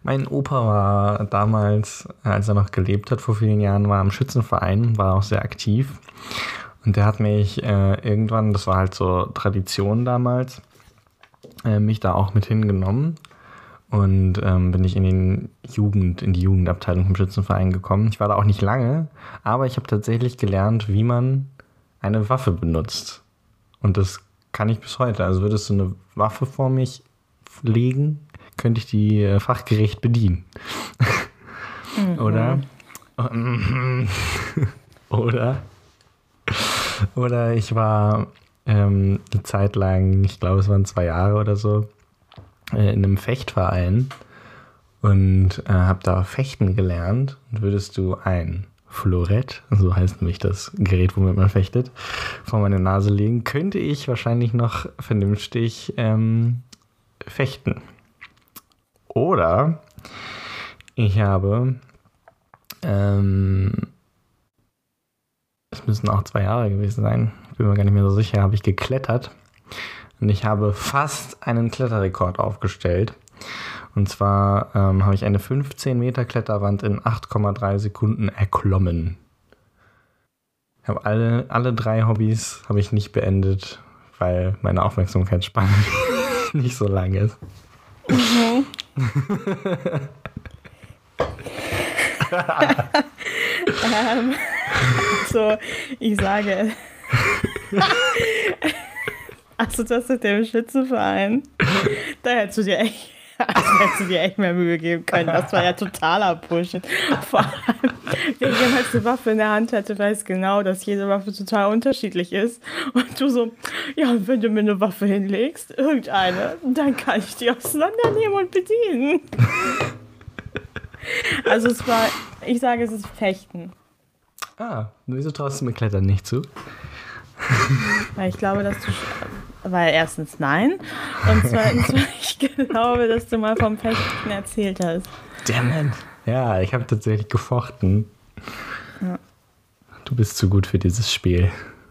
Mein Opa war damals, als er noch gelebt hat, vor vielen Jahren, war im Schützenverein, war auch sehr aktiv. Und der hat mich irgendwann, das war halt so Tradition damals, mich da auch mit hingenommen. Und bin ich in die Jugendabteilung vom Schützenverein gekommen. Ich war da auch nicht lange, aber ich habe tatsächlich gelernt, wie man eine Waffe benutzt. Und das kann ich bis heute. Also würdest du eine Waffe vor mich legen, könnte ich die fachgerecht bedienen. Oder? Oder ich war eine Zeit lang, ich glaube es waren 2 Jahre oder so, in einem Fechtverein und habe da Fechten gelernt. Und würdest du ein Florett, so heißt nämlich das Gerät, womit man fechtet, vor meine Nase legen, könnte ich wahrscheinlich noch vernünftig fechten. Oder ich habe, es müssen auch 2 Jahre gewesen sein, ich bin mir gar nicht mehr so sicher, habe ich geklettert und ich habe fast einen Kletterrekord aufgestellt. Und zwar habe ich eine 15 Meter Kletterwand in 8,3 Sekunden erklommen. Ich habe alle 3 Hobbys habe ich nicht beendet, weil meine Aufmerksamkeitsspanne nicht so lang ist. Mhm. So, ich sage, also das mit dem Schützenverein, da hättest du dir echt mehr Mühe geben können. Das war ja totaler Bullshit. Vor allem, wer jemals eine Waffe in der Hand hatte, weiß genau, dass jede Waffe total unterschiedlich ist. Und du so, ja, wenn du mir eine Waffe hinlegst, irgendeine, dann kann ich die auseinandernehmen und bedienen. Also ich sage, es ist Fechten. Wieso traust du mir Klettern nicht zu? Weil ich glaube, weil erstens nein und zweitens, weil ich glaube, dass du mal vom Fechten erzählt hast. Damn it. Ja, ich habe tatsächlich gefochten. Ja. Du bist zu gut für dieses Spiel.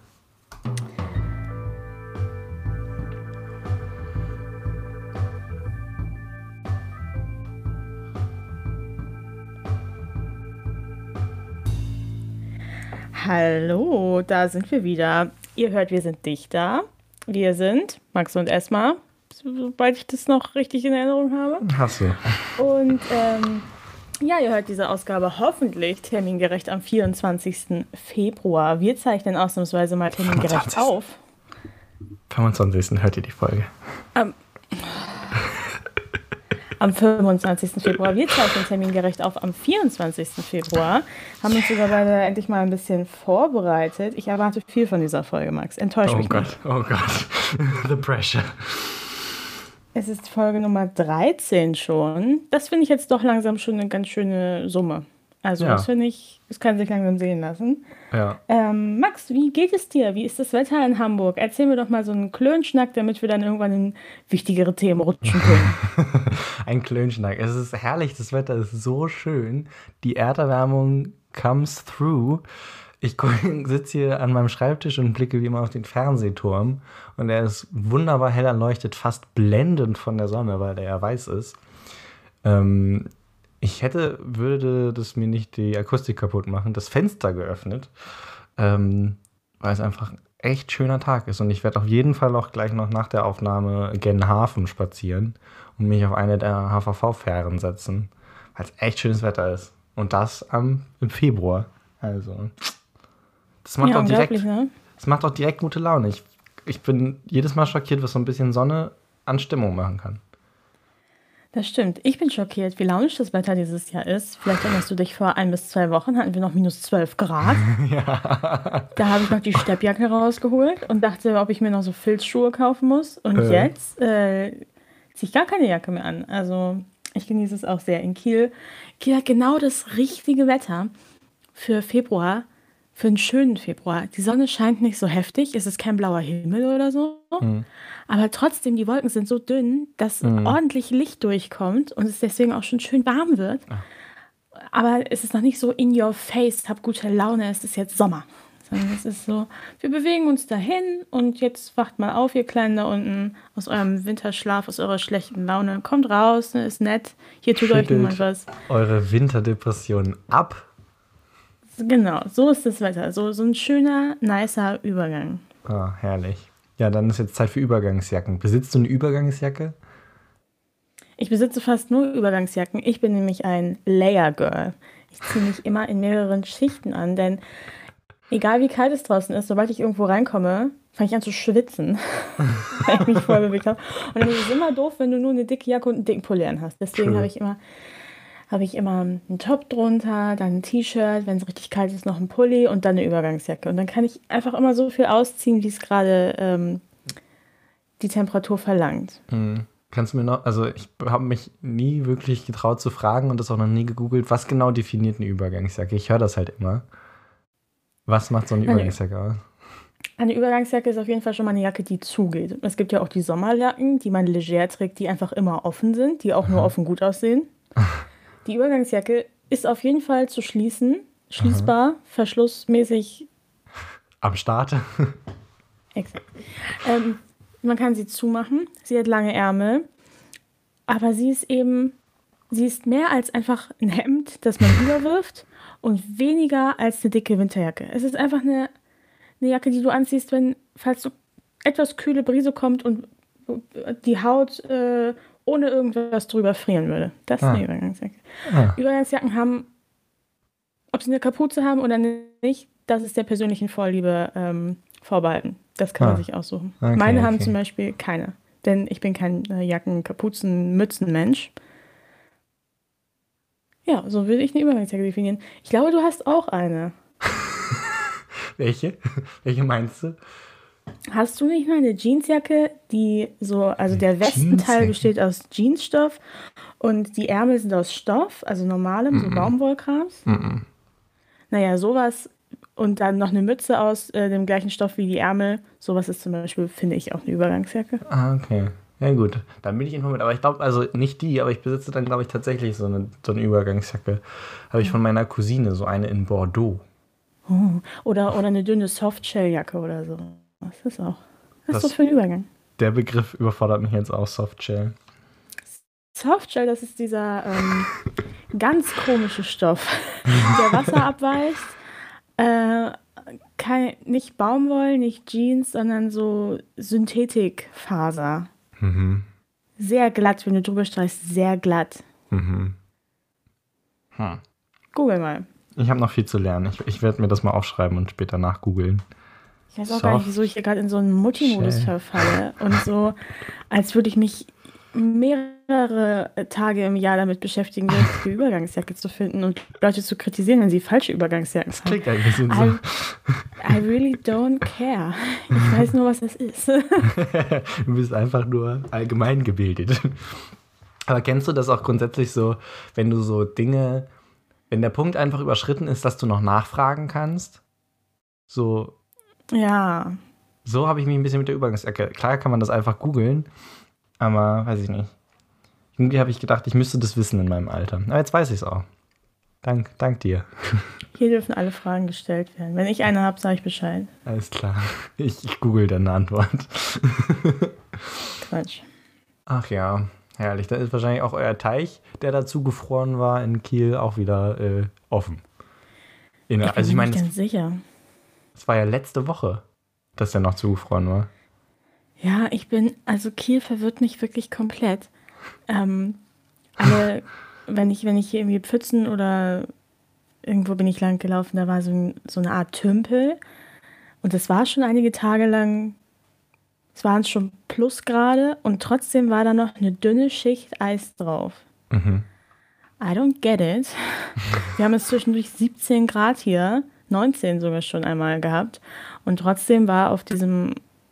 Hallo, da sind wir wieder. Ihr hört, wir sind Dichter. Wir sind Max und Esma, sobald ich das noch richtig in Erinnerung habe. Hast du. Und ja, ihr hört diese Ausgabe hoffentlich termingerecht am 24. Februar. Wir zeichnen ausnahmsweise mal termingerecht 25. auf. 25. hört ihr die Folge. Am 25. Februar. Wir zeichnen termingerecht auf am 24. Februar. Haben uns sogar beide endlich mal ein bisschen vorbereitet. Ich erwarte viel von dieser Folge, Max. Enttäusch mich nicht. Oh Gott. The pressure. Es ist Folge Nummer 13 schon. Das finde ich jetzt doch langsam schon eine ganz schöne Summe. Also Ja. das finde ich, das kann sich langsam sehen lassen. Ja. Max, wie geht es dir? Wie ist das Wetter in Hamburg? Erzähl mir doch mal so einen Klönschnack, damit wir dann irgendwann in wichtigere Themen rutschen können. Ein Klönschnack. Es ist herrlich, das Wetter ist so schön. Die Erderwärmung comes through. Ich sitze hier an meinem Schreibtisch und blicke wie immer auf den Fernsehturm. Und er ist wunderbar hell erleuchtet, fast blendend von der Sonne, weil der ja weiß ist. Würde das mir nicht die Akustik kaputt machen, das Fenster geöffnet, weil es einfach ein echt schöner Tag ist. Und ich werde auf jeden Fall auch gleich noch nach der Aufnahme gen Hafen spazieren und mich auf eine der HVV-Fähren setzen, weil es echt schönes Wetter ist. Und das im Februar. Also, das macht, Ja, auch direkt, unglaublich, ne? das macht auch direkt gute Laune. Ich bin jedes Mal schockiert, was so ein bisschen Sonne an Stimmung machen kann. Das stimmt. Ich bin schockiert, wie launisch das Wetter dieses Jahr ist. Vielleicht erinnerst du dich, vor 1 bis 2 Wochen hatten wir noch minus 12 Grad. Ja. Da habe ich noch die Steppjacke rausgeholt und dachte, ob ich mir noch so Filzschuhe kaufen muss. Und jetzt ziehe ich gar keine Jacke mehr an. Also ich genieße es auch sehr in Kiel. Kiel hat genau das richtige Wetter für Februar, für einen schönen Februar. Die Sonne scheint nicht so heftig, es ist kein blauer Himmel oder so. Aber trotzdem, die Wolken sind so dünn, dass ordentlich Licht durchkommt und es deswegen auch schon schön warm wird. Aber es ist noch nicht so in your face, hab gute Laune, es ist jetzt Sommer. Sondern es ist so, wir bewegen uns dahin und jetzt wacht mal auf, ihr Kleinen da unten, aus eurem Winterschlaf, aus eurer schlechten Laune. Kommt raus, ne, ist nett. Hier tut euch niemand was. Eure Winterdepressionen ab. Genau, so ist das Wetter. So ein schöner, nicer Übergang. Ah, herrlich. Ja, dann ist jetzt Zeit für Übergangsjacken. Besitzt du eine Übergangsjacke? Ich besitze fast nur Übergangsjacken. Ich bin nämlich ein Layer Girl. Ich ziehe mich immer in mehreren Schichten an, denn egal wie kalt es draußen ist, sobald ich irgendwo reinkomme, fange ich an zu schwitzen, weil ich mich voll bewegt habe. Und dann ist es immer doof, wenn du nur eine dicke Jacke und einen dicken Pulli hast. Deswegen habe ich immer einen Top drunter, dann ein T-Shirt, wenn es richtig kalt ist, noch ein Pulli und dann eine Übergangsjacke. Und dann kann ich einfach immer so viel ausziehen, wie es gerade die Temperatur verlangt. Kannst du mir noch, also ich habe mich nie wirklich getraut zu fragen und das auch noch nie gegoogelt, was genau definiert eine Übergangsjacke? Ich höre das halt immer. Was macht so eine Übergangsjacke aus? Eine Übergangsjacke ist auf jeden Fall schon mal eine Jacke, die zugeht. Es gibt ja auch die Sommerjacken, die man leger trägt, die einfach immer offen sind, die auch nur offen gut aussehen. Die Übergangsjacke ist auf jeden Fall zu schließbar, verschlussmäßig. Am Start? Exakt. Man kann sie zumachen, sie hat lange Ärmel, aber sie ist mehr als einfach ein Hemd, das man überwirft und weniger als eine dicke Winterjacke. Es ist einfach eine Jacke, die du anziehst, falls so etwas kühle Brise kommt und die Haut ohne irgendwas drüber frieren würde. Das ist eine Übergangsjacke. Übergangsjacken haben, ob sie eine Kapuze haben oder nicht, das ist der persönlichen Vorliebe vorbehalten. Das kann man sich aussuchen. Okay, Meine haben zum Beispiel keine, denn ich bin kein Jacken-, Kapuzen-, Mützen-Mensch. Ja, so würde ich eine Übergangsjacke definieren. Ich glaube, du hast auch eine. Welche? Welche meinst du? Hast du nicht mal eine Jeansjacke, die also der Westenteil besteht aus Jeansstoff und die Ärmel sind aus Stoff, also normalem, so Baumwollkrams? Naja, sowas und dann noch eine Mütze aus dem gleichen Stoff wie die Ärmel, sowas ist zum Beispiel, finde ich, auch eine Übergangsjacke. Ah, okay. Ja gut, dann bin ich informiert. Aber ich glaube, also nicht die, aber ich besitze dann, glaube ich, tatsächlich so eine Übergangsjacke. Habe ich von meiner Cousine, so eine in Bordeaux. Oh, oder eine dünne Softshelljacke oder so. Was ist auch? Was ist das für ein Übergang? Der Begriff überfordert mich jetzt auch, Softshell. Softshell, das ist dieser ganz komische Stoff, der Wasser abweist. Nicht Baumwoll, nicht Jeans, sondern so Synthetikfaser. Sehr glatt, wenn du drüber streichst, sehr glatt. Google mal. Ich habe noch viel zu lernen. Ich werde mir das mal aufschreiben und später nachgoogeln. Ich weiß auch gar nicht, wieso ich hier gerade in so einen Mutti-Modus verfalle. Und so, als würde ich mich mehrere Tage im Jahr damit beschäftigen, die Übergangsjacke zu finden und Leute zu kritisieren, wenn sie falsche Übergangsjacken haben. Das klingt ein bisschen so. I really don't care. Ich weiß nur, was das ist. Du bist einfach nur allgemein gebildet. Aber kennst du das auch grundsätzlich so, wenn du so Dinge, wenn der Punkt einfach überschritten ist, dass du noch nachfragen kannst? So. Ja. So habe ich mich ein bisschen mit der Übergangsjacke. Klar kann man das einfach googeln, aber weiß ich nicht. Irgendwie habe ich gedacht, ich müsste das wissen in meinem Alter. Aber jetzt weiß ich es auch. Dank dir. Hier dürfen alle Fragen gestellt werden. Wenn ich eine habe, sage ich Bescheid. Alles klar. Ich google dann eine Antwort. Quatsch. Ach ja, herrlich. Dann ist wahrscheinlich auch euer Teich, der dazu gefroren war in Kiel, auch wieder offen. Ich bin mir nicht ganz sicher. Es war ja letzte Woche, dass der noch zugefroren war. Ja, Kiel verwirrt mich wirklich komplett. Wenn ich hier irgendwie Pfützen oder irgendwo bin ich lang gelaufen, da war so eine Art Tümpel. Und das war schon einige Tage lang, es waren schon Plusgrade und trotzdem war da noch eine dünne Schicht Eis drauf. I don't get it. Wir haben es zwischendurch 17 Grad hier, 19 sogar schon einmal gehabt. Und trotzdem war auf diesem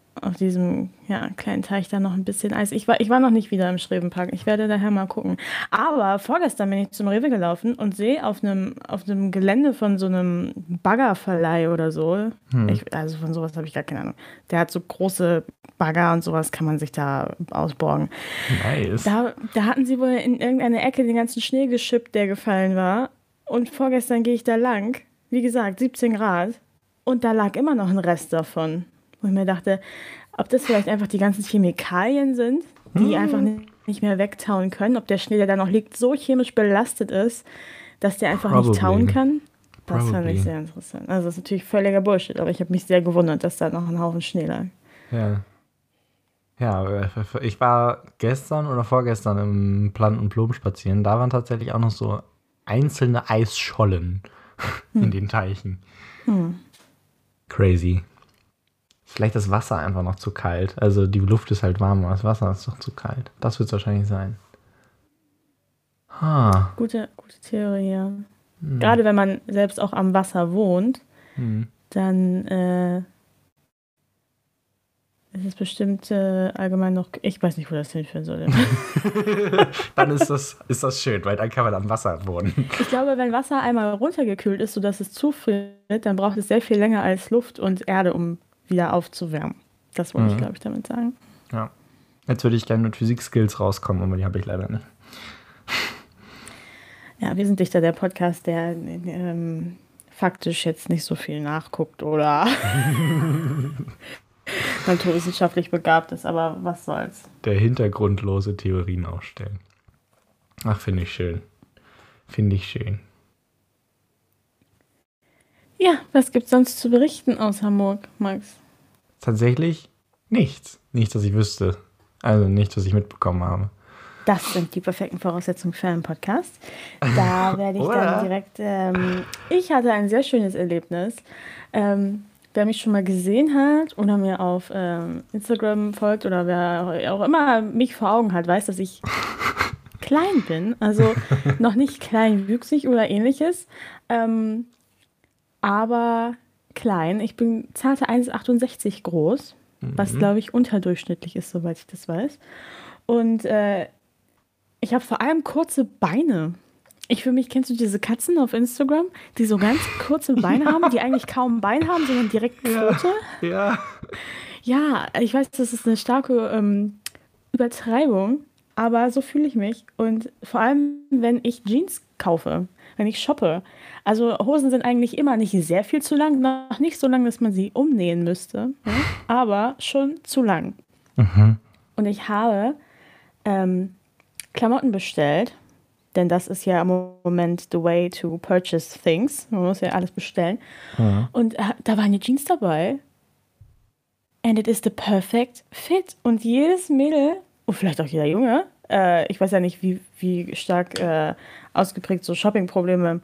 kleinen Teich da noch ein bisschen Eis. Ich war noch nicht wieder im Schrevenpark. Ich werde daher mal gucken. Aber vorgestern bin ich zum Rewe gelaufen und sehe auf einem Gelände von so einem Baggerverleih oder so. Also von sowas habe ich gar keine Ahnung. Der hat so große Bagger und sowas kann man sich da ausborgen. Nice. Da hatten sie wohl in irgendeiner Ecke den ganzen Schnee geschippt, der gefallen war. Und vorgestern gehe ich da lang. Wie gesagt, 17 Grad. und da lag immer noch ein Rest davon. Wo ich mir dachte, ob das vielleicht einfach die ganzen Chemikalien sind, die einfach nicht mehr wegtauen können, ob der Schnee, der da noch liegt, so chemisch belastet ist, dass der einfach nicht tauen kann. Das fand ich sehr interessant. Also das ist natürlich völliger Bullshit, aber ich habe mich sehr gewundert, dass da noch ein Haufen Schnee lag. Ja. Ja, ich war gestern oder vorgestern im Plant- und Blumen spazieren. Da waren tatsächlich auch noch so einzelne Eisschollen in den Teichen. Crazy. Vielleicht das Wasser einfach noch zu kalt. Also die Luft ist halt warm, aber das Wasser ist doch zu kalt. Das wird es wahrscheinlich sein. Gute Theorie, ja. Gerade wenn man selbst auch am Wasser wohnt, dann ist es bestimmt allgemein noch... Ich weiß nicht, wo das hinführen soll. Dann ist das schön, weil dann kann man am Wasser wohnen. Ich glaube, wenn Wasser einmal runtergekühlt ist, sodass es zufriert, dann braucht es sehr viel länger als Luft und Erde, um wieder aufzuwärmen. Das wollte ich, glaube ich, damit sagen. Ja. Jetzt würde ich gerne mit Physik-Skills rauskommen, aber die habe ich leider nicht. Ja, wir sind Dichter, der Podcast, der faktisch jetzt nicht so viel nachguckt oder naturwissenschaftlich begabt ist, aber was soll's. Der hintergrundlose Theorien aufstellen. Ach, finde ich schön. Finde ich schön. Ja, was gibt's sonst zu berichten aus Hamburg, Max? Tatsächlich nichts. Nicht, dass ich wüsste. Also nicht, dass ich mitbekommen habe. Das sind die perfekten Voraussetzungen für einen Podcast. Da werde ich dann direkt... ich hatte ein sehr schönes Erlebnis. Wer mich schon mal gesehen hat oder mir auf Instagram folgt oder wer auch immer mich vor Augen hat, weiß, dass ich klein bin. Also noch nicht kleinwüchsig oder ähnliches. Aber klein. Ich bin zarte 1,68 groß, was, glaube ich, unterdurchschnittlich ist, soweit ich das weiß. Und ich habe vor allem kurze Beine. Für mich, kennst du diese Katzen auf Instagram, die so ganz kurze Beine haben, die eigentlich kaum Bein haben, sondern direkt Pfote? Ja. Ja, ich weiß, das ist eine starke Übertreibung, aber so fühle ich mich. Und vor allem, wenn ich Jeans kaufe, wenn ich shoppe. Also Hosen sind eigentlich immer nicht sehr viel zu lang, noch nicht so lang, dass man sie umnähen müsste, ja? Aber schon zu lang. Und ich habe Klamotten bestellt, denn das ist ja im Moment the way to purchase things. Man muss ja alles bestellen. Und da waren die Jeans dabei. And it is the perfect fit. Und jedes Mädel, und vielleicht auch jeder Junge, ich weiß ja nicht, wie stark ausgeprägt so Shoppingprobleme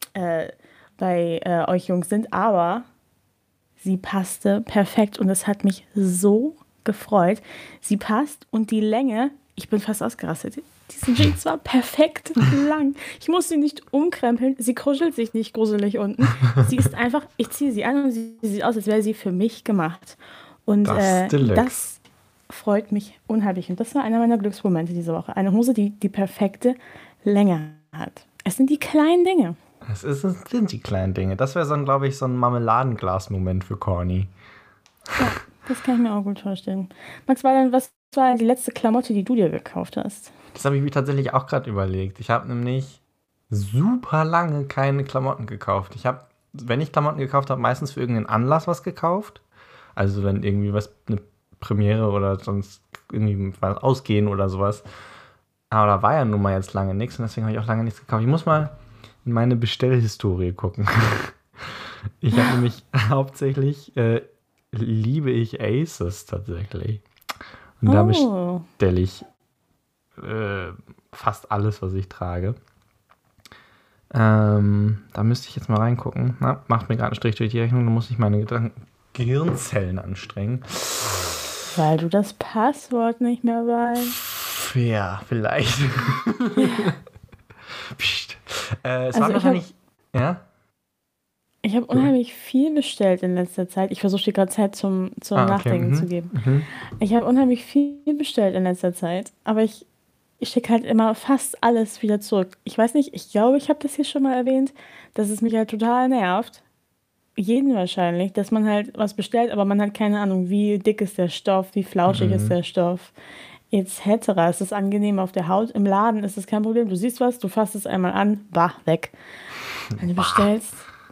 bei euch Jungs sind, aber sie passte perfekt und es hat mich so gefreut. Sie passt und die Länge, ich bin fast ausgerastet. Diese Jeans war perfekt lang. Ich muss sie nicht umkrempeln. Sie kuschelt sich nicht gruselig unten. Sie ist einfach, ich ziehe sie an und sie sieht aus, als wäre sie für mich gemacht. Und das freut mich unheimlich. Und das war einer meiner Glücksmomente diese Woche. Eine Hose, die die perfekte Länge hat. Es sind die kleinen Dinge. Es sind die kleinen Dinge. Das wäre so ein, glaube ich, so ein Marmeladenglas-Moment für Corny. Ja, das kann ich mir auch gut vorstellen. Max, was war die letzte Klamotte, die du dir gekauft hast? Das habe ich mir tatsächlich auch gerade überlegt. Ich habe nämlich super lange keine Klamotten gekauft. Wenn ich Klamotten gekauft habe, meistens für irgendeinen Anlass was gekauft. Also wenn irgendwie eine Premiere oder sonst irgendwie was ausgehen oder sowas. Aber da war ja nun mal jetzt lange nichts und deswegen habe ich auch lange nichts gekauft. Ich muss mal in meine Bestellhistorie gucken. Ich habe nämlich hauptsächlich liebe ich Aces tatsächlich. Und da bestelle ich fast alles, was ich trage. Da müsste ich jetzt mal reingucken. Macht mir gerade einen Strich durch die Rechnung, da muss ich meine Gehirnzellen anstrengen. Weil du das Passwort nicht mehr weißt. Ja, vielleicht. Psst. Es Also war wahrscheinlich... Ja? Ich habe unheimlich viel bestellt in letzter Zeit. Ich versuche dir gerade Zeit zum Nachdenken zu geben. Ich habe unheimlich viel bestellt in letzter Zeit, aber ich schicke halt immer fast alles wieder zurück. Ich weiß nicht, ich glaube, ich habe das hier schon mal erwähnt, dass es mich halt total nervt. Jeden wahrscheinlich, dass man halt was bestellt, aber man hat keine Ahnung, wie dick ist der Stoff, wie flauschig ist der Stoff, etc. Es ist angenehm auf der Haut. Im Laden ist es kein Problem. Du siehst was, du fasst es einmal an, weg. Wenn du bestellst,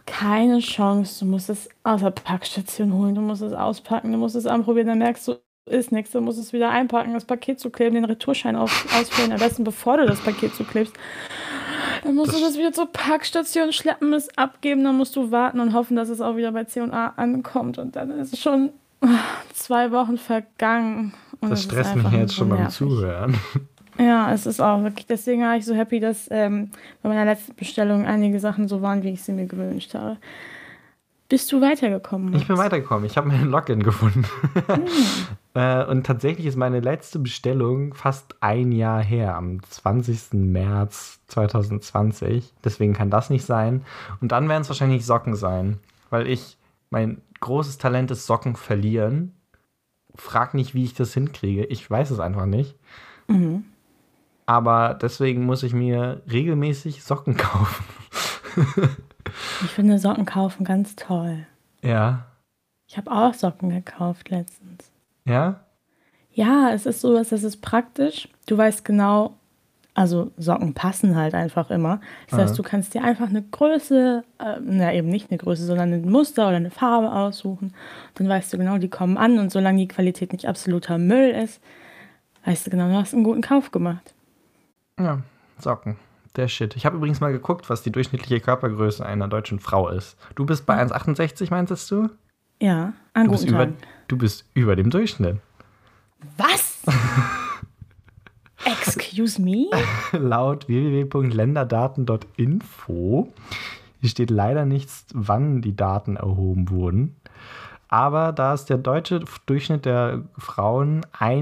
keine Chance. Du musst es aus der Packstation holen, du musst es auspacken, du musst es anprobieren, dann merkst du, ist nichts, dann musst du es wieder einpacken, das Paket zukleben, den Retourschein ausfüllen, am besten bevor du das Paket zuklebst. Dann musst du das wieder zur Packstation schleppen, es abgeben, dann musst du warten und hoffen, dass es auch wieder bei C&A ankommt. Und dann ist es schon 2 Wochen vergangen. Und das stresst mich jetzt schon beim Zuhören. Ja, es ist auch wirklich, deswegen war ich so happy, dass bei meiner letzten Bestellung einige Sachen so waren, wie ich sie mir gewünscht habe. Bist du weitergekommen? Ich bin weitergekommen. Ich habe meinen Login gefunden. Und tatsächlich ist meine letzte Bestellung fast ein Jahr her, am 20. März 2020. Deswegen kann das nicht sein. Und dann werden es wahrscheinlich Socken sein, weil mein großes Talent ist Socken verlieren. Frag nicht, wie ich das hinkriege. Ich weiß es einfach nicht. Mhm. Aber deswegen muss ich mir regelmäßig Socken kaufen. Ich finde Socken kaufen ganz toll. Ja. Ich habe auch Socken gekauft letztens. Ja? Ja, es ist so, es ist praktisch. Du weißt genau, also Socken passen halt einfach immer. Das heißt, du kannst dir einfach eine Größe, eben nicht eine Größe, sondern ein Muster oder eine Farbe aussuchen. Dann weißt du genau, die kommen an und solange die Qualität nicht absoluter Müll ist, weißt du genau, du hast einen guten Kauf gemacht. Ja, Socken. Der Shit. Ich habe übrigens mal geguckt, was die durchschnittliche Körpergröße einer deutschen Frau ist. Du bist bei 1,68, meintest du? Ja, an guten Tagen. Du bist über dem Durchschnitt. Was? Excuse me? Laut www.länderdaten.info hier steht leider nichts, wann die Daten erhoben wurden. Aber da ist der deutsche Durchschnitt der Frauen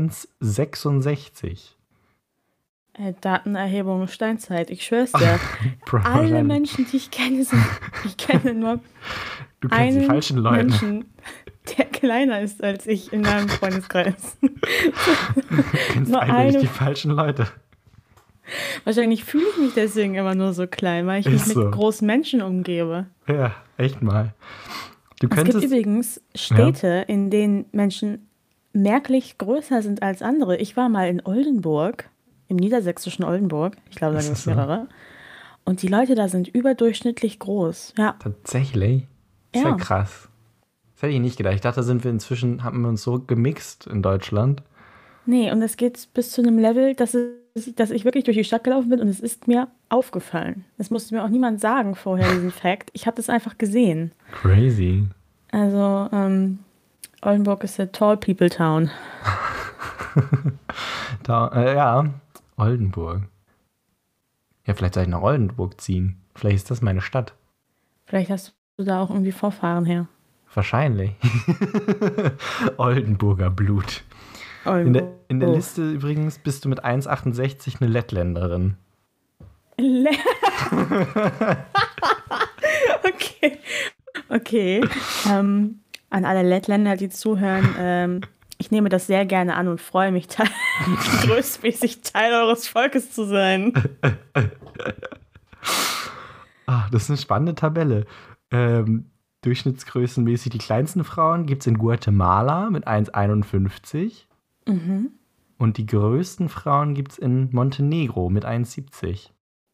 1,66. Datenerhebung Steinzeit, ich schwör's dir. Alle Menschen, die ich kenne, ich kenne nur du kennst die falschen Leute. Menschen, der kleiner ist als ich in meinem Freundeskreis. Du kennst eigentlich die falschen Leute. Wahrscheinlich fühle ich mich deswegen immer nur so klein, weil ich mich mit großen Menschen umgebe. Ja, echt mal. Es gibt übrigens Städte, in denen Menschen merklich größer sind als andere. Ich war mal in Oldenburg, im niedersächsischen Oldenburg. Ich glaube, da gibt es mehrere. Und die Leute da sind überdurchschnittlich groß. Ja. Tatsächlich? Das ist ja krass. Das hätte ich nicht gedacht. Ich dachte, haben wir uns so gemixt in Deutschland. Nee, und es geht bis zu einem Level, dass ich wirklich durch die Stadt gelaufen bin und es ist mir aufgefallen. Das musste mir auch niemand sagen vorher, diesen Fact. Ich habe das einfach gesehen. Crazy. Also, Oldenburg ist a tall people town. Ja, Oldenburg. Ja, vielleicht soll ich nach Oldenburg ziehen. Vielleicht ist das meine Stadt. Vielleicht hast du da auch irgendwie Vorfahren her. Wahrscheinlich. Oldenburger Blut. In der Liste übrigens bist du mit 1,68 eine Lettländerin. Okay. An alle Lettländer, die zuhören, ich nehme das sehr gerne an und freue mich, größtmäßig Teil eures Volkes zu sein. Das ist eine spannende Tabelle. Durchschnittsgrößenmäßig die kleinsten Frauen gibt es in Guatemala mit 1,51. Mhm. Und die größten Frauen gibt es in Montenegro mit 1,70.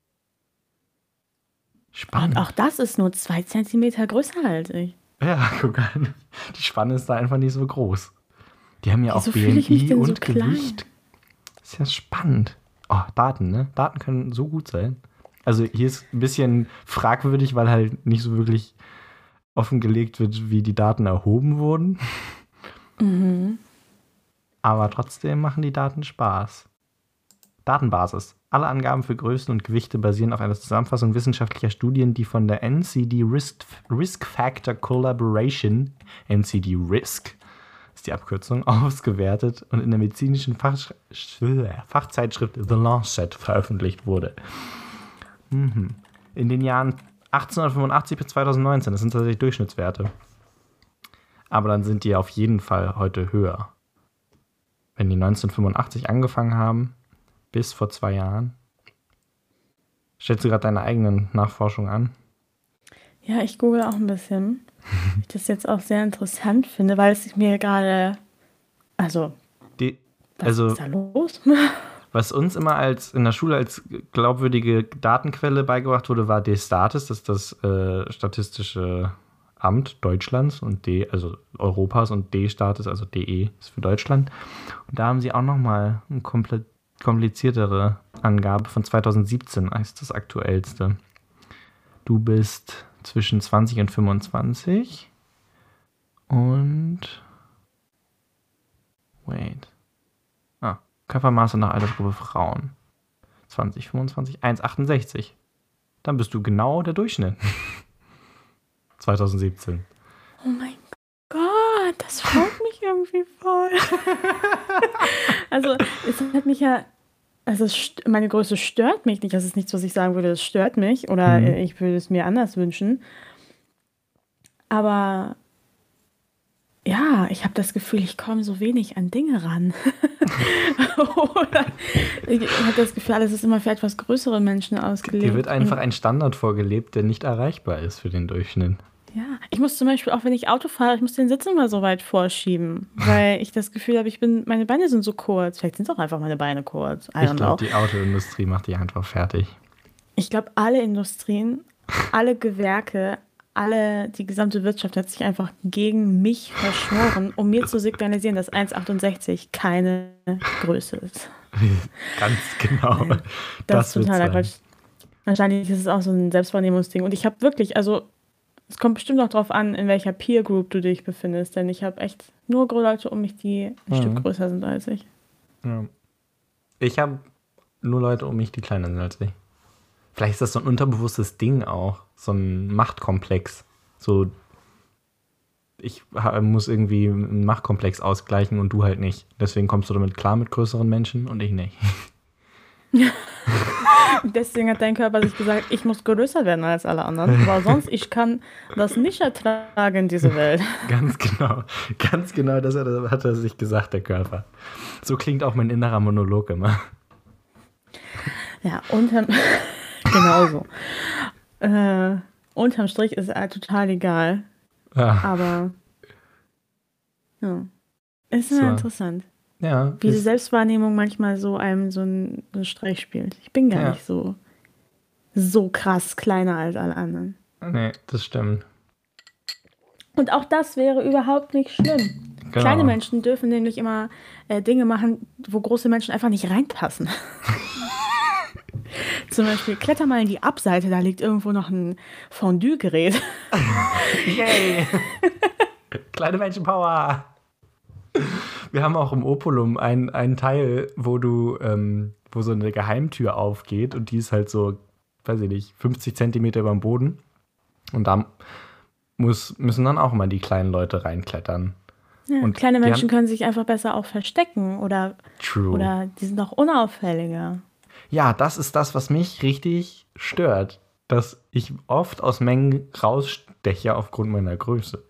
Spannend. Und auch das ist nur 2 Zentimeter größer als ich. Ja, guck an. Die Spanne ist da einfach nicht so groß. Die haben ja auch Wieso BMI und so Gewicht. Das ist ja spannend. Oh, Daten, ne? Daten können so gut sein. Also hier ist ein bisschen fragwürdig, weil halt nicht so wirklich offengelegt wird, wie die Daten erhoben wurden. Mhm. Aber trotzdem machen die Daten Spaß. Datenbasis. Alle Angaben für Größen und Gewichte basieren auf einer Zusammenfassung wissenschaftlicher Studien, die von der NCD Risk Factor Collaboration, NCD Risk, ist die Abkürzung, ausgewertet und in der medizinischen Fachzeitschrift The Lancet veröffentlicht wurde. In den Jahren 1885 bis 2019, das sind tatsächlich Durchschnittswerte. Aber dann sind die auf jeden Fall heute höher. Wenn die 1985 angefangen haben, bis vor 2 Jahren. Stellst du gerade deine eigenen Nachforschungen an? Ja, ich google auch ein bisschen. Ich das jetzt auch sehr interessant finde, weil es mir gerade... was ist da los? Was uns immer in der Schule als glaubwürdige Datenquelle beigebracht wurde, war DStatis, das ist das Statistische Amt Deutschlands und also Europas, und D-Statis, also DE ist für Deutschland. Und da haben sie auch nochmal eine komplett kompliziertere Angabe von 2017 als das aktuellste. Du bist zwischen 20 und 25 und Körpermaße nach Altersgruppe Frauen 2025 1,68. Dann bist du genau der Durchschnitt. 2017. Oh mein Gott, das freut mich irgendwie voll. Also, es hat mich ja, also meine Größe stört mich nicht. Das ist nichts, was ich sagen würde, das stört mich oder ich würde es mir anders wünschen. Aber ja, ich habe das Gefühl, ich komme so wenig an Dinge ran. Oder ich habe das Gefühl, alles ist immer für etwas größere Menschen ausgelegt. Dir wird einfach ein Standard vorgelebt, der nicht erreichbar ist für den Durchschnitt. Ja, ich muss zum Beispiel, auch wenn ich Auto fahre, ich muss den Sitz immer so weit vorschieben, weil ich das Gefühl habe, meine Beine sind so kurz. Vielleicht sind es auch einfach meine Beine kurz. Ich glaube, die Autoindustrie macht die einfach fertig. Ich glaube, alle Industrien, alle Gewerke, die gesamte Wirtschaft hat sich einfach gegen mich verschworen, um mir zu signalisieren, dass 1,68 keine Größe ist. Ganz genau. Das ist totaler Quatsch. Wahrscheinlich ist es auch so ein Selbstwahrnehmungsding. Und ich habe wirklich, also es kommt bestimmt noch drauf an, in welcher Peer Group du dich befindest, denn ich habe echt nur Leute um mich, die ein Stück größer sind als ich. Ja. Ich habe nur Leute um mich, die kleiner sind als ich. Vielleicht ist das so ein unterbewusstes Ding auch, so ein Machtkomplex. So, ich muss irgendwie einen Machtkomplex ausgleichen und du halt nicht. Deswegen kommst du damit klar mit größeren Menschen und ich nicht. Deswegen hat dein Körper sich gesagt, ich muss größer werden als alle anderen, weil sonst ich kann das nicht ertragen in dieser Welt. Ganz genau, das hat er sich gesagt, der Körper. So klingt auch mein innerer Monolog immer. Ja, genauso. Unterm Strich ist total egal. Ja. Aber ja, ist immer interessant. Ja. Wie die Selbstwahrnehmung manchmal so einem so einen Streich spielt. Ich bin gar nicht so krass kleiner als alle anderen. Nee, das stimmt. Und auch das wäre überhaupt nicht schlimm. Genau. Kleine Menschen dürfen nämlich immer Dinge machen, wo große Menschen einfach nicht reinpassen. Zum Beispiel, kletter mal in die Abseite, da liegt irgendwo noch ein Fondue-Gerät. Yay! Kleine Menschenpower! Wir haben auch im Opulum einen Teil, wo so eine Geheimtür aufgeht und die ist halt so, weiß ich nicht, 50 Zentimeter über dem Boden. Und da müssen dann auch immer die kleinen Leute reinklettern. Ja, und kleine Menschen können sich einfach besser auch verstecken oder die sind auch unauffälliger. Ja, das ist das, was mich richtig stört, dass ich oft aus Mengen raussteche aufgrund meiner Größe.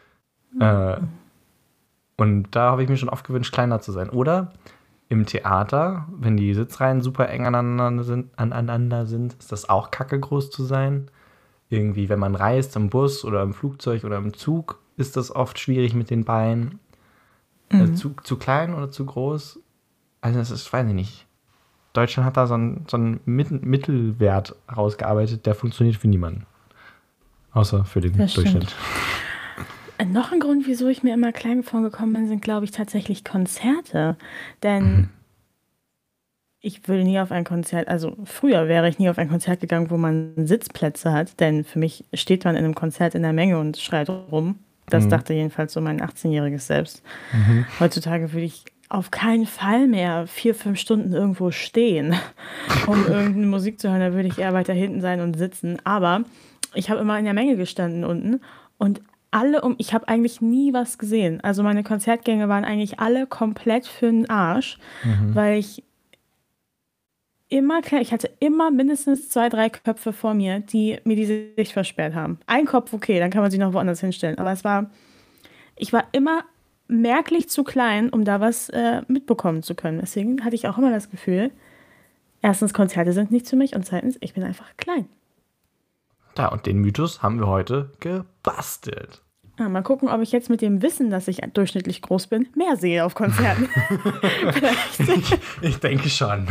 Und da habe ich mir schon oft gewünscht, kleiner zu sein. Oder im Theater, wenn die Sitzreihen super eng aneinander sind, ist das auch kacke groß zu sein. Irgendwie, wenn man reist im Bus oder im Flugzeug oder im Zug, ist das oft schwierig mit den Beinen. Zu klein oder zu groß? Also das ist, weiß ich nicht. Deutschland hat da so einen Mittelwert rausgearbeitet, der funktioniert für niemanden. Außer für den Durchschnitt. Noch ein Grund, wieso ich mir immer klein vorgekommen bin, sind, glaube ich, tatsächlich Konzerte. Denn ich will nie auf ein Konzert, also früher wäre ich nie auf ein Konzert gegangen, wo man Sitzplätze hat. Denn für mich steht man in einem Konzert in der Menge und schreit rum. Das dachte jedenfalls so mein 18-jähriges Selbst. Heutzutage würde ich auf keinen Fall mehr 4-5 Stunden irgendwo stehen, um irgendeine Musik zu hören. Da würde ich eher weiter hinten sein und sitzen. Aber ich habe immer in der Menge gestanden unten und ich habe eigentlich nie was gesehen. Also meine Konzertgänge waren eigentlich alle komplett für den Arsch, weil ich hatte immer mindestens 2-3 Köpfe vor mir, die mir die Sicht versperrt haben. Ein Kopf, okay, dann kann man sich noch woanders hinstellen. Aber ich war immer merklich zu klein, um da was mitbekommen zu können. Deswegen hatte ich auch immer das Gefühl, erstens, Konzerte sind nichts für mich und zweitens, ich bin einfach klein. Ja, und den Mythos haben wir heute gebastelt. Ja, mal gucken, ob ich jetzt mit dem Wissen, dass ich durchschnittlich groß bin, mehr sehe auf Konzerten. Ich denke schon.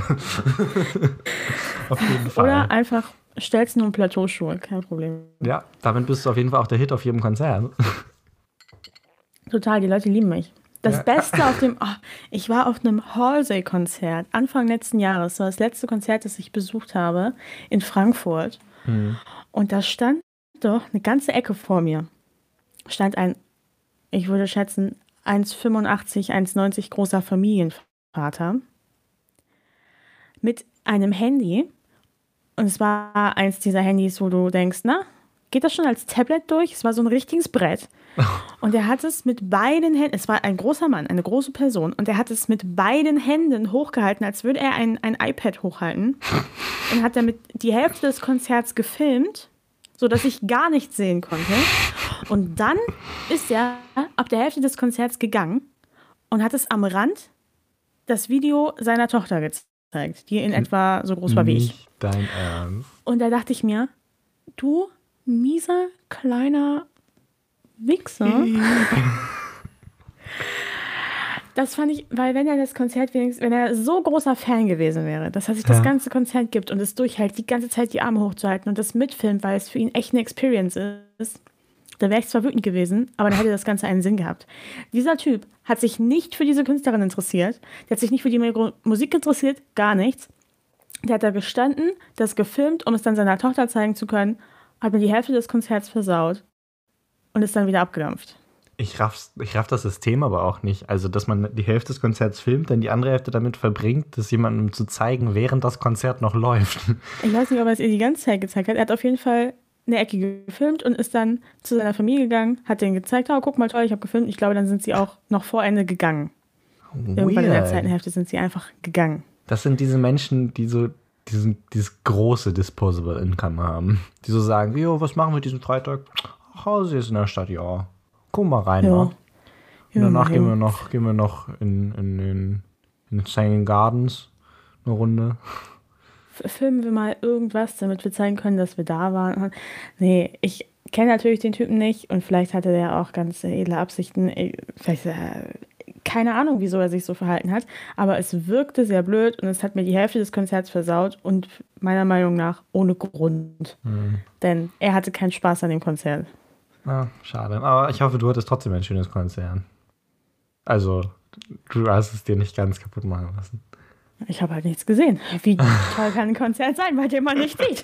Auf jeden Fall. Oder einfach stellst nur Plateauschuhe, kein Problem. Ja, damit bist du auf jeden Fall auch der Hit auf jedem Konzert. Total, die Leute lieben mich. Das Beste auf dem... Oh, ich war auf einem Halsey-Konzert Anfang letzten Jahres. Das war das letzte Konzert, das ich besucht habe in Frankfurt. Und da stand doch eine ganze Ecke vor mir. Stand ein, ich würde schätzen, 1,85, 1,90 großer Familienvater mit einem Handy. Und es war eins dieser Handys, wo du denkst, na, geht das schon als Tablet durch? Es war so ein richtiges Brett. Und er hat es mit beiden Händen, es war ein großer Mann, eine große Person, und er hat es mit beiden Händen hochgehalten, als würde er ein iPad hochhalten. Und hat damit die Hälfte des Konzerts gefilmt, sodass ich gar nichts sehen konnte. Und dann ist er ab der Hälfte des Konzerts gegangen und hat es am Rand das Video seiner Tochter gezeigt, die in etwa so groß war wie ich. Nicht dein Ernst. Und da dachte ich mir, du mieser kleiner Wichser. Das fand ich, weil wenn er das Konzert wenigstens, wenn er so großer Fan gewesen wäre, dass er sich das ganze Konzert gibt und es durchhält, die ganze Zeit die Arme hochzuhalten und das mitfilmt, weil es für ihn echt eine Experience ist, da wäre ich zwar wütend gewesen, aber dann hätte das Ganze einen Sinn gehabt. Dieser Typ hat sich nicht für diese Künstlerin interessiert, der hat sich nicht für die Musik interessiert, gar nichts. Der hat da gestanden, das gefilmt, um es dann seiner Tochter zeigen zu können, hat mir die Hälfte des Konzerts versaut und ist dann wieder abgedampft. Ich raff das System aber auch nicht. Also, dass man die Hälfte des Konzerts filmt, dann die andere Hälfte damit verbringt, das jemandem zu zeigen, während das Konzert noch läuft. Ich weiß nicht, ob er es ihr die ganze Zeit gezeigt hat. Er hat auf jeden Fall eine Ecke gefilmt und ist dann zu seiner Familie gegangen, hat denen gezeigt, oh, guck mal, toll, ich habe gefilmt. Ich glaube, dann sind sie auch noch vor Ende gegangen. Irgendwann in der zweiten Hälfte sind sie einfach gegangen. Das sind diese Menschen, die so dieses große Disposable Income haben. Die so sagen, jo, was machen wir diesen Freitag? Ach, Hause ist in der Stadt, ja. Guck mal rein, Ja. mal. Und Ja, danach ja. gehen wir noch in den Hanging Gardens eine Runde. Filmen wir mal irgendwas, damit wir zeigen können, dass wir da waren. Nee, ich kenne natürlich den Typen nicht und vielleicht hatte der auch ganz edle Absichten. Vielleicht, keine Ahnung, wieso er sich so verhalten hat, aber es wirkte sehr blöd und es hat mir die Hälfte des Konzerts versaut und meiner Meinung nach ohne Grund. Denn er hatte keinen Spaß an dem Konzert. Ah, schade. Aber ich hoffe, du hattest trotzdem ein schönes Konzert. Also, du hast es dir nicht ganz kaputt machen lassen. Ich habe halt nichts gesehen. Wie toll kann ein Konzert sein, bei dem man nicht sieht?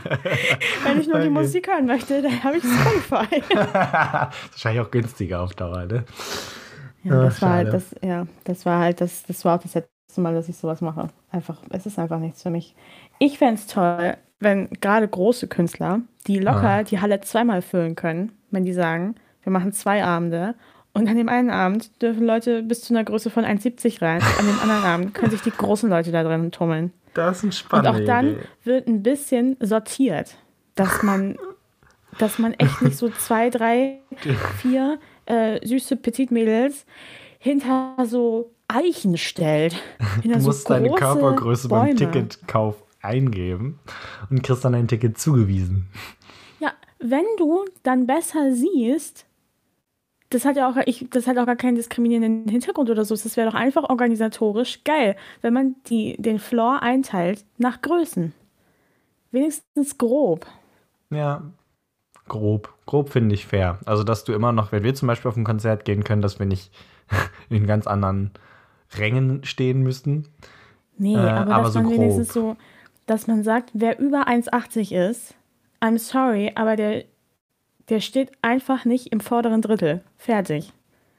Wenn ich nur die Musik hören möchte, dann habe ich Spotify. Wahrscheinlich auch günstiger auf Dauer, ne? Ja, das war schade. halt das war auch das letzte Mal, dass ich sowas mache. Es ist einfach nichts für mich. Ich fände es toll, wenn gerade große Künstler, die locker die Halle zweimal füllen können, wenn die sagen, wir machen 2 Abende und an dem einen Abend dürfen Leute bis zu einer Größe von 1,70 rein. An dem anderen Abend können sich die großen Leute da drin tummeln. Das ist ein Und spannender auch dann Idee. wird ein bisschen sortiert, dass man echt nicht so 2, 3, 4 süße Petitmädels hinter so Eichen stellt. Du musst deine Körpergröße beim Bäume. Ticketkauf eingeben und kriegst dann ein Ticket zugewiesen. Ja, wenn du dann besser siehst, das hat auch gar keinen diskriminierenden Hintergrund oder so. Das wäre doch einfach organisatorisch geil, wenn man den Floor einteilt nach Größen. Wenigstens grob. Ja, grob. Grob finde ich fair. Also, dass du immer noch, wenn wir zum Beispiel auf ein Konzert gehen können, dass wir nicht in ganz anderen Rängen stehen müssten. Nee, aber aber dass so man grob. wenigstens so, dass man sagt, wer über 1,80 ist, I'm sorry, aber der steht einfach nicht im vorderen Drittel. Fertig.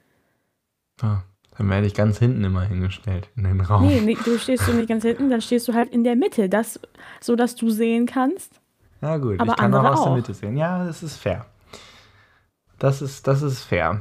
Ah, dann werde ich ganz hinten immer hingestellt in den Raum. Nee, du stehst du nicht ganz hinten, dann stehst du halt in der Mitte, so dass du sehen kannst. Ja gut, aber ich kann auch andere aus der auch. Mitte sehen. Ja, das ist fair. Das ist fair.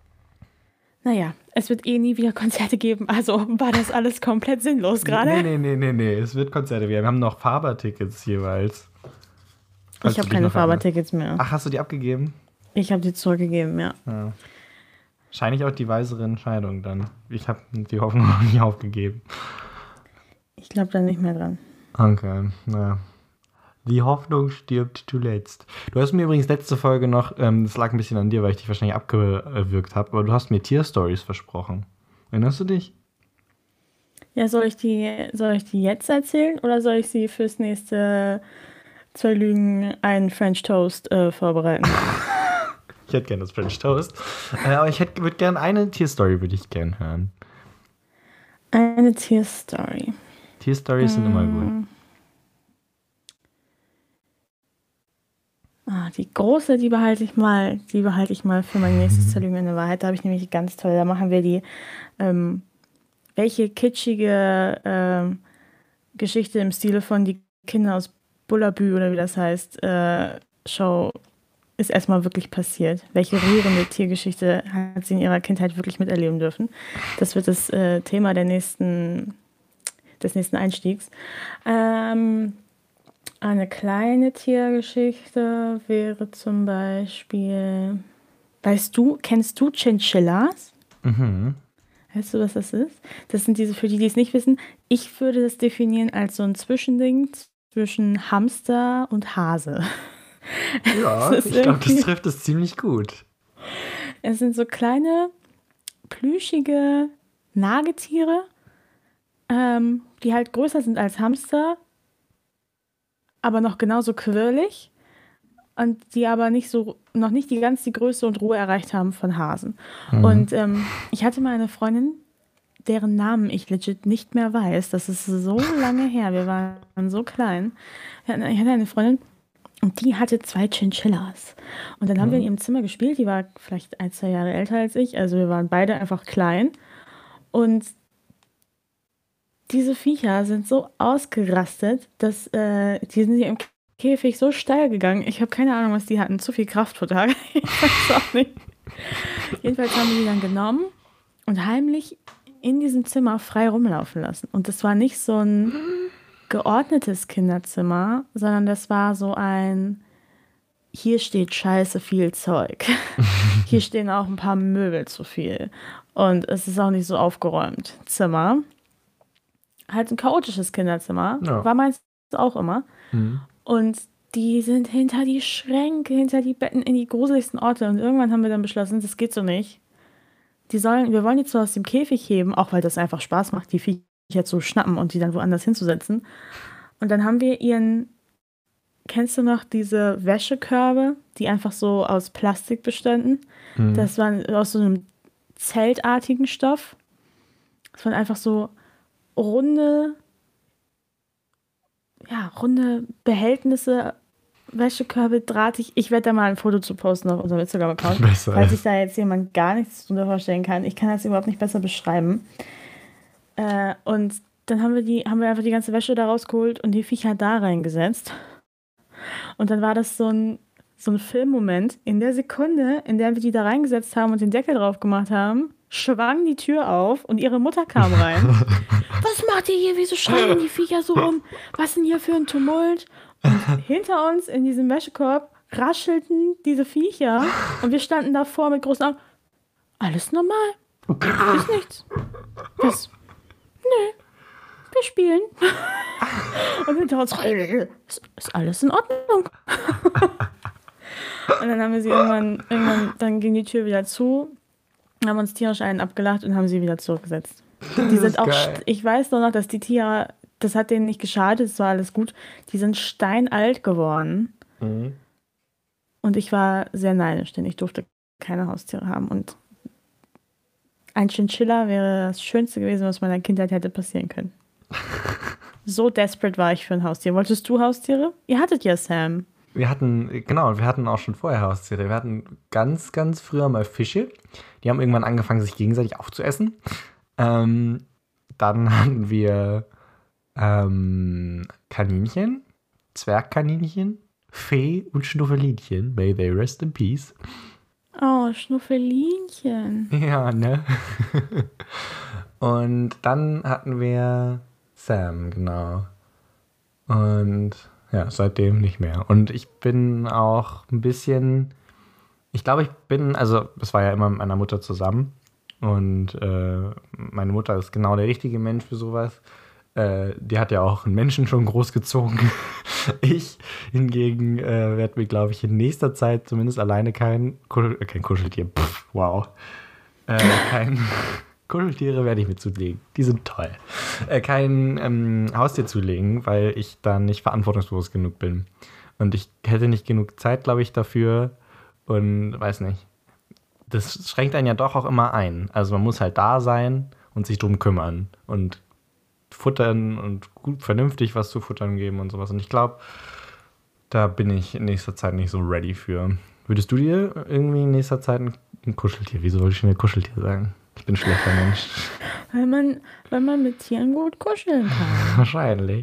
Naja, es wird nie wieder Konzerte geben, also war das alles komplett sinnlos gerade. Nee. Es wird Konzerte. Wir haben noch Faber-Tickets jeweils. Falls Ich du habe dich keine noch erinnerst. Faber-Tickets mehr. Ach, hast du die abgegeben? Ich habe die zurückgegeben, ja. Ja. Wahrscheinlich auch die weisere Entscheidung dann. Ich habe die Hoffnung noch nicht aufgegeben. Ich glaube da nicht mehr dran. Okay, naja. Die Hoffnung stirbt zuletzt. Du hast mir übrigens letzte Folge noch, das lag ein bisschen an dir, weil ich dich wahrscheinlich abgewürgt habe, aber du hast mir Tierstories versprochen. Erinnerst du dich? Ja, soll ich die jetzt erzählen oder soll ich sie fürs nächste Zwei Lügen, einen French Toast vorbereiten? Ich hätte gerne das French Toast. Aber würde gerne eine Tierstory würde ich gerne hören. Eine Tierstory. Tierstories sind immer gut. Die große, die behalte ich mal für mein nächstes Zwei Lügen, eine Wahrheit. Da habe ich nämlich ganz toll. Da machen wir die, welche kitschige Geschichte im Stile von Die Kinder aus Bullabü oder wie das heißt, Show ist erstmal wirklich passiert. Welche rührende Tiergeschichte hat sie in ihrer Kindheit wirklich miterleben dürfen? Das wird das Thema des nächsten Einstiegs. Eine kleine Tiergeschichte wäre zum Beispiel, kennst du Chinchillas? Mhm. Weißt du, was das ist? Das sind diese, für die es nicht wissen, ich würde das definieren als so ein Zwischending zwischen Hamster und Hase. Ja, ich glaube, das trifft es ziemlich gut. Es sind so kleine, plüschige Nagetiere, die halt größer sind als Hamster, aber noch genauso quirlig und die aber noch nicht die Größe und Ruhe erreicht haben von Hasen. Mhm. Und ich hatte mal eine Freundin, deren Namen ich legit nicht mehr weiß. Das ist so lange her. Wir waren so klein. Ich hatte eine Freundin und die hatte 2 Chinchillas. Und dann haben wir in ihrem Zimmer gespielt. Die war vielleicht 1, 2 Jahre älter als ich. Also wir waren beide einfach klein. Und diese Viecher sind so ausgerastet, dass die sind hier im Käfig so steil gegangen. Ich habe keine Ahnung, was die hatten. Zu viel Kraftfutter. Ich weiß auch nicht. Jedenfalls haben wir die dann genommen und heimlich in diesem Zimmer frei rumlaufen lassen. Und das war nicht so ein geordnetes Kinderzimmer, sondern das war so ein, hier steht scheiße viel Zeug. Hier stehen auch ein paar Möbel zu viel. Und es ist auch nicht so aufgeräumt. Zimmer. Halt ein chaotisches Kinderzimmer. Ja. War meins auch immer. Mhm. Und die sind hinter die Schränke, hinter die Betten in die gruseligsten Orte. Und irgendwann haben wir dann beschlossen, das geht so nicht. Wir wollen die zwar aus dem Käfig heben, auch weil das einfach Spaß macht, die Viecher zu schnappen und die dann woanders hinzusetzen. Und dann haben wir kennst du noch diese Wäschekörbe, die einfach so aus Plastik bestanden? Mhm. Das war aus so einem zeltartigen Stoff. Das waren einfach so runde Behältnisse, Wäschekörbe, drahtig. Ich werde da mal ein Foto zu posten auf unserem Instagram-Account, falls sich da jetzt jemand gar nichts drunter vorstellen kann. Ich kann das überhaupt nicht besser beschreiben. Und dann haben wir einfach die ganze Wäsche da rausgeholt und die Viecher da reingesetzt. Und dann war das so ein Filmmoment. In der Sekunde, in der wir die da reingesetzt haben und den Deckel drauf gemacht haben, schwang die Tür auf und ihre Mutter kam rein. Was macht ihr hier? Wieso schreien die Viecher so rum? Was denn hier für ein Tumult? Und hinter uns in diesem Wäschekorb raschelten diese Viecher und wir standen davor mit großen Augen. Alles normal. Ist nichts. Was? Nö. Wir spielen. Und hinter uns ist alles in Ordnung. Und dann haben wir sie irgendwann, dann ging die Tür wieder zu, haben uns tierisch einen abgelacht und haben sie wieder zurückgesetzt. Die sind auch, ich weiß noch, dass die Tiere, das hat denen nicht geschadet, es war alles gut. Die sind steinalt geworden. Mhm. Und ich war sehr neidisch, denn ich durfte keine Haustiere haben. Und ein Chinchilla wäre das Schönste gewesen, was meiner Kindheit hätte passieren können. So desperate war ich für ein Haustier. Wolltest du Haustiere? Ihr hattet ja Sam. Wir hatten auch schon vorher Haustiere. Wir hatten ganz, ganz früher mal Fische. Die haben irgendwann angefangen, sich gegenseitig aufzuessen. Dann hatten wir Kaninchen, Zwergkaninchen, Fee und Schnuffelinchen. May they rest in peace. Oh, Schnuffelinchen. Ja, ne? Und dann hatten wir Sam, genau. Und ja, seitdem nicht mehr. Und ich bin auch ein bisschen, ich glaube, es war ja immer mit meiner Mutter zusammen. Und meine Mutter ist genau der richtige Mensch für sowas. die hat ja auch einen Menschen schon großgezogen. Ich hingegen werde mir, glaube ich, in nächster Zeit zumindest alleine kein Kuscheltier, wow, kein Kuscheltiere werde ich mir zulegen. Die sind toll. Kein Haustier zulegen, weil ich dann nicht verantwortungsbewusst genug bin. Und ich hätte nicht genug Zeit, glaube ich, dafür. Und weiß nicht. Das schränkt einen ja doch auch immer ein. Also man muss halt da sein und sich drum kümmern. Und futtern und gut vernünftig was zu futtern geben und sowas. Und ich glaube, da bin ich in nächster Zeit nicht so ready für. Würdest du dir irgendwie in nächster Zeit ein Kuscheltier, wieso wollte ich schon ein Kuscheltier sagen? Ich bin ein schlechter Mensch. Weil man mit Tieren gut kuscheln kann. Wahrscheinlich.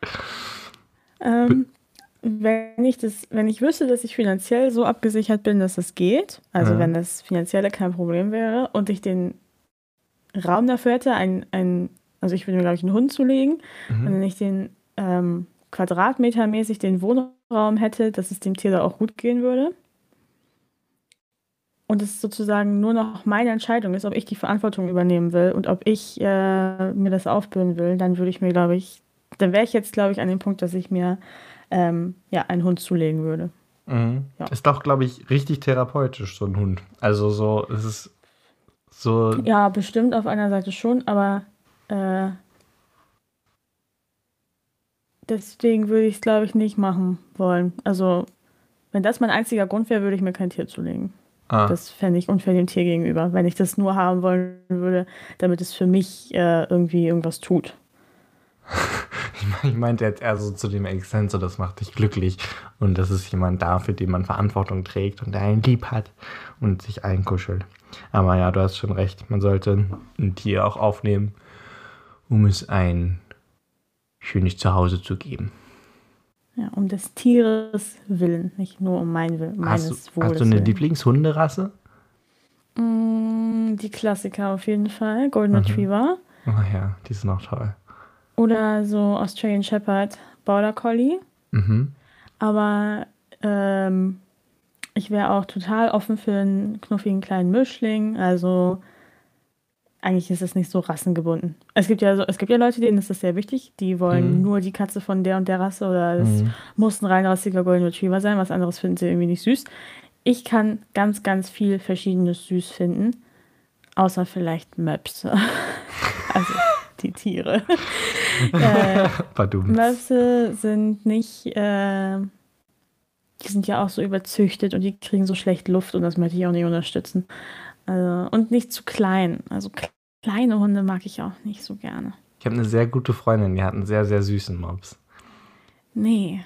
Wenn ich wüsste, dass ich finanziell so abgesichert bin, dass es geht, also wenn das Finanzielle kein Problem wäre und ich den Raum dafür hätte, also ich würde mir, glaube ich, einen Hund zulegen, und wenn ich den quadratmetermäßig den Wohnraum hätte, dass es dem Tier da auch gut gehen würde. Und es sozusagen nur noch meine Entscheidung ist, ob ich die Verantwortung übernehmen will und ob ich mir das aufbürden will, dann wäre ich jetzt, glaube ich, an dem Punkt, dass ich mir einen Hund zulegen würde. Mhm. Ja. Ist doch, glaube ich, richtig therapeutisch, so ein Hund. Also so, es ist so... Ja, bestimmt auf einer Seite schon, aber deswegen würde ich es, glaube ich, nicht machen wollen. Also, wenn das mein einziger Grund wäre, würde ich mir kein Tier zulegen. Das fände ich unfair dem Tier gegenüber, wenn ich das nur haben wollen würde, damit es für mich irgendwie irgendwas tut. Ich meinte jetzt eher so zu dem Exzent, so das macht dich glücklich und das ist jemand da, für den man Verantwortung trägt und der einen lieb hat und sich einkuschelt. Aber ja, du hast schon recht, man sollte ein Tier auch aufnehmen, um es ein schönes Zuhause zu geben. Ja, um des Tieres willen, nicht nur um meines Wohles. Hast du eine Lieblingshunderasse? Die Klassiker auf jeden Fall, Golden Retriever. Oh ja, die sind auch toll. Oder so Australian Shepherd, Border Collie. Aber ich wäre auch total offen für einen knuffigen kleinen Mischling. Also eigentlich ist es nicht so rassengebunden. Es gibt ja Leute, denen ist das sehr wichtig. Die wollen nur die Katze von der und der Rasse oder es muss ein reinrassiger Golden Retriever sein. Was anderes finden sie irgendwie nicht süß. Ich kann ganz, ganz viel Verschiedenes süß finden. Außer vielleicht Möpse. Also die Tiere. Möpse sind nicht... die sind ja auch so überzüchtet und die kriegen so schlecht Luft und das möchte ich auch nicht unterstützen. Also, und nicht zu klein. Also kleine Hunde mag ich auch nicht so gerne. Ich habe eine sehr gute Freundin, die hat einen sehr, sehr süßen Mops. Nee.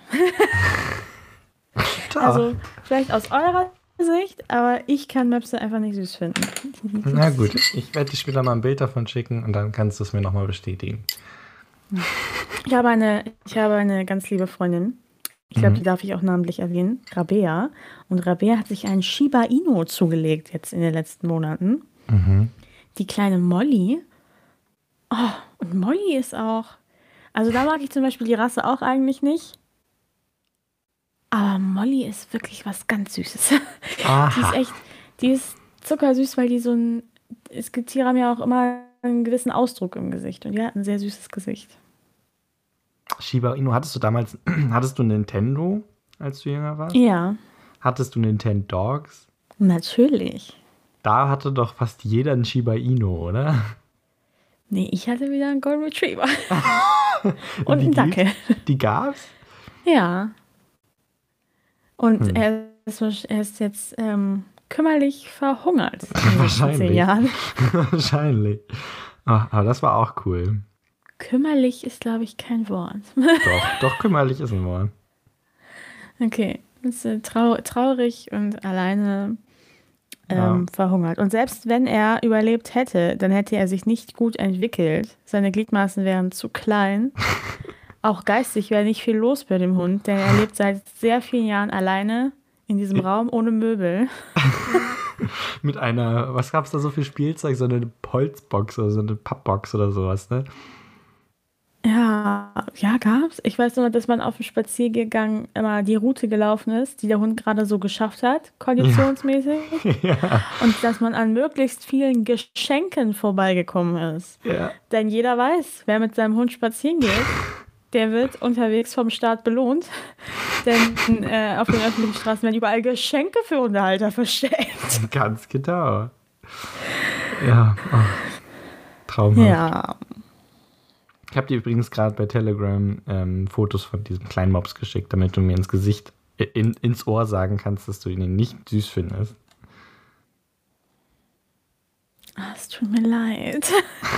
Also vielleicht aus eurer Sicht, aber ich kann Möpse einfach nicht süß finden. Na gut, ich werde dir später mal ein Bild davon schicken und dann kannst du es mir nochmal bestätigen. Ich habe eine ganz liebe Freundin. Ich glaube, die darf ich auch namentlich erwähnen. Rabea. Und Rabea hat sich einen Shiba Inu zugelegt jetzt in den letzten Monaten. Die kleine Molly. Oh, und Molly ist auch... Also da mag ich zum Beispiel die Rasse auch eigentlich nicht. Aber Molly ist wirklich was ganz Süßes. Die ist zuckersüß, weil die so ein... Tiere haben ja auch immer einen gewissen Ausdruck im Gesicht. Und die hat ein sehr süßes Gesicht. Shiba Inu, hattest du Nintendo, als du jünger warst? Ja. Hattest du Nintendo Dogs? Natürlich. Da hatte doch fast jeder einen Shiba Inu, oder? Nee, ich hatte wieder einen Golden Retriever. Und einen Dackel. Die gab's? Ja. Und er ist jetzt kümmerlich verhungert in den letzten 10 Jahren. Wahrscheinlich. Ach, aber das war auch cool. Kümmerlich ist, glaube ich, kein Wort. Doch, kümmerlich ist ein Wort. Okay, ist traurig und alleine verhungert. Und selbst wenn er überlebt hätte, dann hätte er sich nicht gut entwickelt. Seine Gliedmaßen wären zu klein. Auch geistig wäre nicht viel los bei dem Hund, denn er lebt seit sehr vielen Jahren alleine in diesem Raum ohne Möbel. Mit einer, was gab es da so viel Spielzeug? So eine Holzbox oder so eine Pappbox oder sowas, ne? Ja, gab's. Ich weiß nur, dass man auf dem Spaziergang immer die Route gelaufen ist, die der Hund gerade so geschafft hat, Ja. konditionsmäßig. Ja. Und dass man an möglichst vielen Geschenken vorbeigekommen ist. Ja. Denn jeder weiß, wer mit seinem Hund spazieren geht, der wird unterwegs vom Staat belohnt. Denn auf den öffentlichen Straßen werden überall Geschenke für Hundehalter versteckt. Ganz genau. Ja, traumhaft. Ja. Ich habe dir übrigens gerade bei Telegram Fotos von diesem kleinen Mops geschickt, damit du mir ins Gesicht, ins Ohr sagen kannst, dass du ihn nicht süß findest. Es tut mir leid.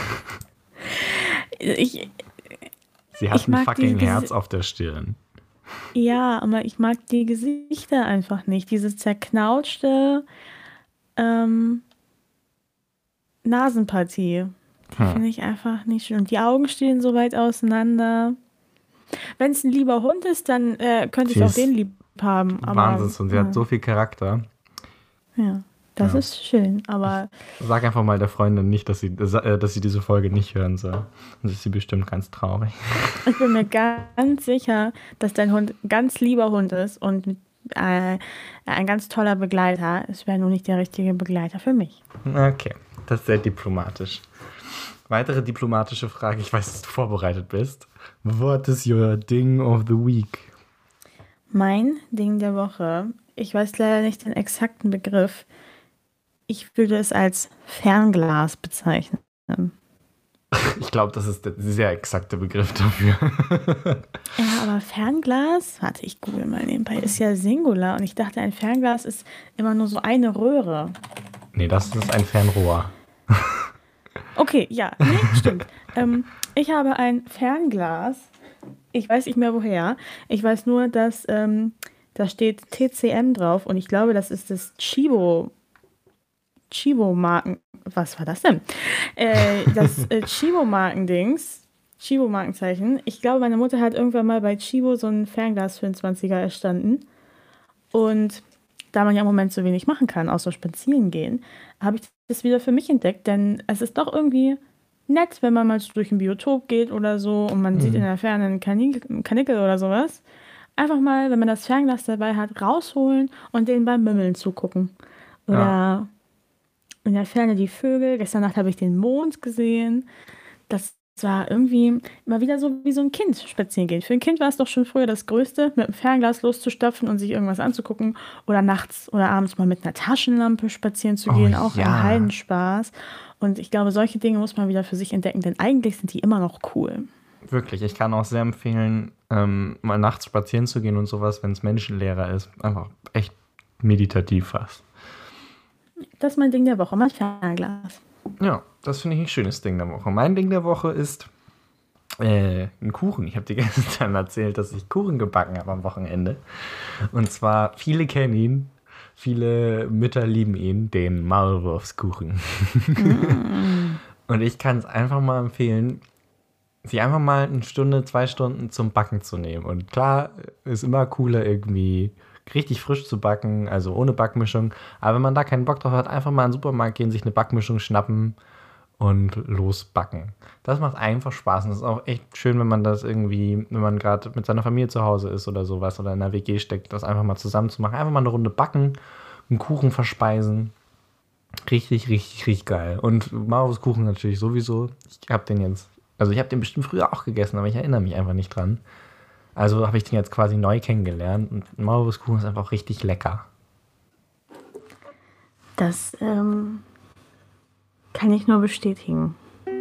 Ich, Sie hat ich ein mag fucking die Herz auf der Stirn. Ja, aber ich mag die Gesichter einfach nicht. Diese zerknautschte Nasenpartie. Die finde ich einfach nicht schön. Und die Augen stehen so weit auseinander. Wenn es ein lieber Hund ist, dann könnte Sie ich auch ist den lieb haben. Aber Wahnsinns und sie hat so viel Charakter. ja, das Ja. ist schön. Aber Sag einfach mal der Freundin nicht, dass sie diese Folge nicht hören soll. Dann ist sie bestimmt ganz traurig. ich bin mir ganz sicher, dass dein Hund ein ganz lieber Hund ist und ein ganz toller Begleiter. Es wäre nur nicht der richtige Begleiter für mich. Okay, das ist sehr diplomatisch. Weitere diplomatische Frage. Ich weiß, dass du vorbereitet bist. What is your Ding of the Week? Mein Ding der Woche, ich weiß leider nicht den exakten Begriff. Ich würde es als Fernglas bezeichnen. Ich glaube, das ist der sehr exakte Begriff dafür. Ja, aber Fernglas, warte, ich google mal nebenbei, ist ja Singular und ich dachte, ein Fernglas ist immer nur so eine Röhre. Nee, das ist ein Fernrohr. Okay, ja, nee, stimmt. Ich habe ein Fernglas. Ich weiß nicht mehr woher. Ich weiß nur, dass da steht TCM drauf und ich glaube, das ist das Chibo-Marken. Was war das denn? Das Chibo-Markendings. Chibo-Markenzeichen. Ich glaube, meine Mutter hat irgendwann mal bei Chibo so ein Fernglas für einen 20er erstanden. Und da man ja im Moment so wenig machen kann, außer spazieren gehen, habe ich das wieder für mich entdeckt. Denn es ist doch irgendwie nett, wenn man mal so durch ein Biotop geht oder so und man sieht in der Ferne einen Karnickel oder sowas. Einfach mal, wenn man das Fernglas dabei hat, rausholen und denen beim Mümmeln zugucken. Oder in der Ferne die Vögel. Gestern Nacht habe ich den Mond gesehen. Das war irgendwie mal wieder so wie so ein Kind spazieren gehen. Für ein Kind war es doch schon früher das Größte, mit dem Fernglas loszustapfen und sich irgendwas anzugucken. Oder nachts oder abends mal mit einer Taschenlampe spazieren zu gehen. Auch ja. ein Heidenspaß. Und ich glaube, solche Dinge muss man wieder für sich entdecken, denn eigentlich sind die immer noch cool. Wirklich, ich kann auch sehr empfehlen, mal nachts spazieren zu gehen und sowas, wenn es menschenleerer ist. Einfach echt meditativ fast. Das ist mein Ding der Woche, mein Fernglas. Ja, das finde ich ein schönes Ding der Woche. Mein Ding der Woche ist ein Kuchen. Ich habe dir gestern erzählt, dass ich Kuchen gebacken habe am Wochenende. Und zwar, viele kennen ihn, viele Mütter lieben ihn, den Maulwurfskuchen. Und ich kann es einfach mal empfehlen, sie einfach mal 1 Stunde, 2 Stunden zum Backen zu nehmen. Und klar, ist immer cooler irgendwie richtig frisch zu backen, also ohne Backmischung. Aber wenn man da keinen Bock drauf hat, einfach mal in den Supermarkt gehen, sich eine Backmischung schnappen und losbacken. Das macht einfach Spaß. Und das ist auch echt schön, wenn man das irgendwie, wenn man gerade mit seiner Familie zu Hause ist oder sowas oder in einer WG steckt, das einfach mal zusammen zu machen. Einfach mal eine Runde backen, einen Kuchen verspeisen. Richtig, richtig, richtig geil. Und Maulwurfskuchen natürlich sowieso. Ich habe den bestimmt früher auch gegessen, aber ich erinnere mich einfach nicht dran. Also habe ich den jetzt quasi neu kennengelernt und Maulwurfskuchen ist einfach richtig lecker. Das kann ich nur bestätigen.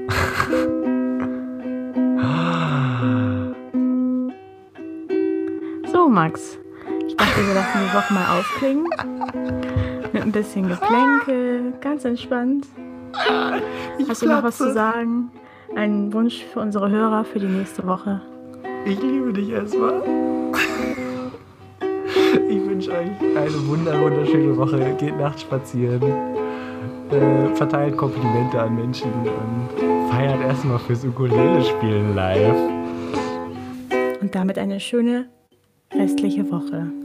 So, Max. Ich dachte, wir lassen die Woche mal ausklingen. Mit ein bisschen Geplänkel, ganz entspannt. Hast du noch was zu sagen? Einen Wunsch für unsere Hörer für die nächste Woche? Ich liebe dich erstmal. Ich wünsche euch eine wunderschöne Woche. Geht nachts spazieren. Verteilt Komplimente an Menschen und feiert erstmal fürs Ukulele-Spielen live. Und damit eine schöne restliche Woche.